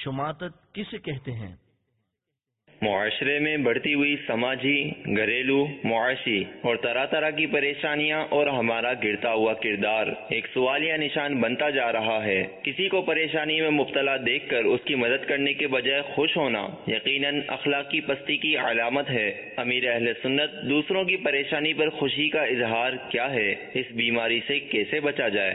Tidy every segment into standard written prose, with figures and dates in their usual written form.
شماتت کسے کہتے ہیں؟ معاشرے میں بڑھتی ہوئی سماجی، گھریلو، معاشی اور طرح طرح کی پریشانیاں اور ہمارا گرتا ہوا کردار ایک سوالیہ نشان بنتا جا رہا ہے۔ کسی کو پریشانی میں مبتلا دیکھ کر اس کی مدد کرنے کے بجائے خوش ہونا یقیناً اخلاقی پستی کی علامت ہے۔ امیر اہل سنت دوسروں کی پریشانی پر خوشی کا اظہار کیا ہے؟ اس بیماری سے کیسے بچا جائے؟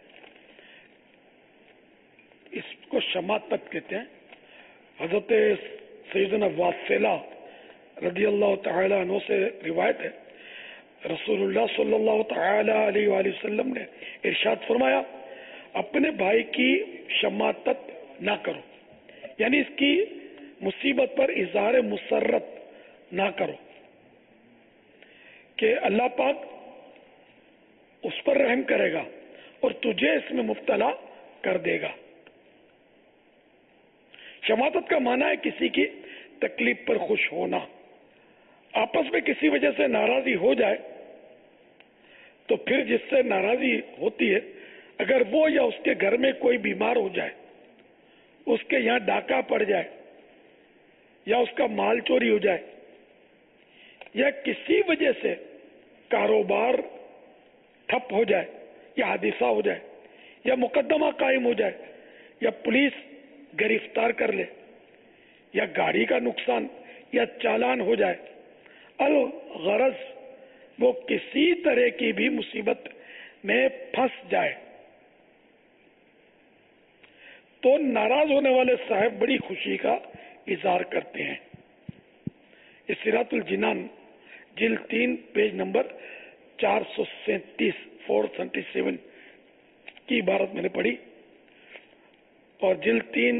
اس کو شماتت کہتے ہیں۔ حضرت سیدنا واصلہ رضی اللہ تعالی عنہ سے روایت ہے، رسول اللہ صلی اللہ تعالی علیہ وآلہ وسلم نے ارشاد فرمایا، اپنے بھائی کی شماتت نہ کرو، یعنی اس کی مصیبت پر اظہار مسرت نہ کرو کہ اللہ پاک اس پر رحم کرے گا اور تجھے اس میں مبتلا کر دے گا۔ شماتت کا معنی ہے کسی کی تکلیف پر خوش ہونا۔ آپس میں کسی وجہ سے ناراضی ہو جائے تو پھر جس سے ناراضی ہوتی ہے، اگر وہ یا اس کے گھر میں کوئی بیمار ہو جائے، اس کے یہاں ڈاکہ پڑ جائے یا اس کا مال چوری ہو جائے یا کسی وجہ سے کاروبار ٹھپ ہو جائے یا حادثہ ہو جائے یا مقدمہ قائم ہو جائے یا پولیس گرفتار کر لے یا گاڑی کا نقصان یا چالان ہو جائے، الغرض وہ کسی طرح کی بھی مصیبت میں پھنس جائے تو ناراض ہونے والے صاحب بڑی خوشی کا اظہار کرتے ہیں۔ صراط الجنان جلد 3 پیج نمبر 437 437 کی عبارت میں نے پڑھی، اور جلد 3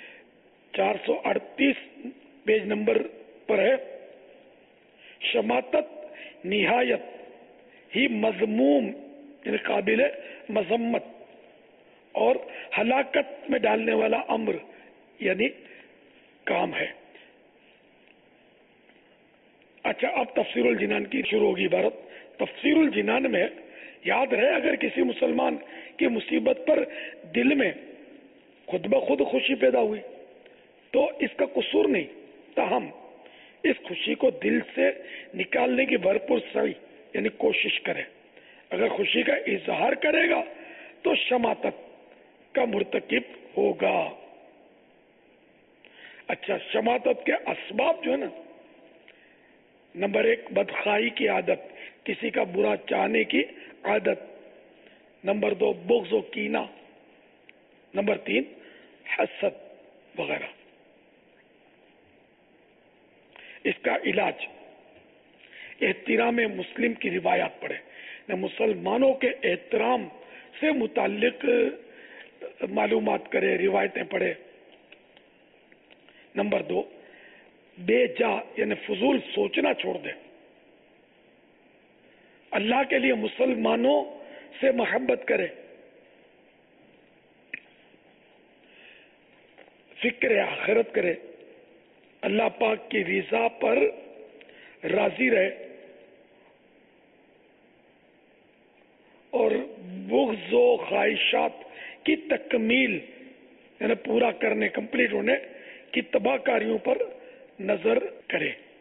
438 پیج نمبر پر ہے، شماتت نہایت ہی مذموم یعنی قابل مذمت اور ہلاکت میں ڈالنے والا امر یعنی کام ہے۔ اچھا، اب تفسیر الجنان کی شروع ہوگی عبارت۔ تفسیر الجنان میں یاد رہے، اگر کسی مسلمان کی مصیبت پر دل میں خود بخود خوشی پیدا ہوئی تو اس کا قصور نہیں، تاہم اس خوشی کو دل سے نکالنے کی بھرپور سعی یعنی کوشش کرے۔ اگر خوشی کا اظہار کرے گا تو شماتت کا مرتکب ہوگا۔ اچھا، شماتت کے اسباب جو ہے نا، نمبر 1 بدخواہی کی عادت، کسی کا برا چاہنے کی عادت۔ نمبر 2 بغض و کینہ۔ نمبر 3 حسد وغیرہ۔ اس کا علاج احترام مسلم کی روایات پڑھے، مسلمانوں کے احترام سے متعلق معلومات کرے، روایتیں پڑھے۔ نمبر 2 بے جا یعنی فضول سوچنا چھوڑ دے، اللہ کے لیے مسلمانوں سے محبت کرے، فکر آخرت کرے، اللہ پاک کی رضا پر راضی رہے اور بغض و خواہشات کی تکمیل یعنی پورا کرنے، کمپلیٹ ہونے کی تباہ کاریوں پر نظر کرے۔